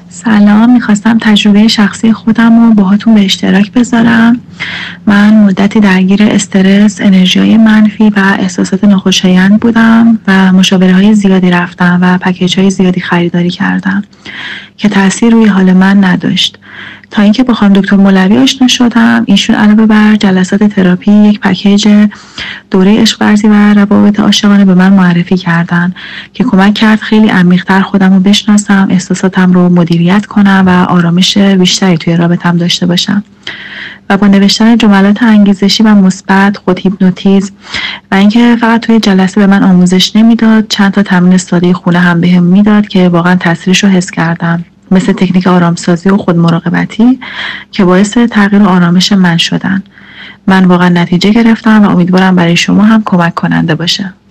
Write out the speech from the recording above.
سلام، میخواستم تجربه شخصی خودم رو باهاتون به اشتراک بذارم. من مدتی درگیر استرس، انرژی‌های منفی و احساسات ناخوشایند بودم و مشاوره‌های زیادی رفتم و پکیج‌های زیادی خریداری کردم که تأثیر روی حال من نداشت. تا اینکه با خانم دکتر مولوی آشنا شدم. ایشون علاوه بر جلسات تراپی یک پکیج دوره عشق ورزی و روابط عاشقانه به من معرفی کردن که کمک کرد خیلی عمیق‌تر خودم رو بشناسم، احساساتم رو مدیریت کنم و آرامش بیشتری توی رابطم داشته باشم. و با نوشتن جملات انگیزشی و مثبت، خود هیپنوتیزم و اینکه فقط توی جلسه به من آموزش نمیداد، چند تا تمرین ساده خونه هم بهم میداد که واقعا تاثیرش رو حس کردم، مثل تکنیک آرامسازی و خود مراقبتی که باعث تغییر و آرامش من شدن. من واقعا نتیجه گرفتم و امیدوارم برای شما هم کمک کننده باشه.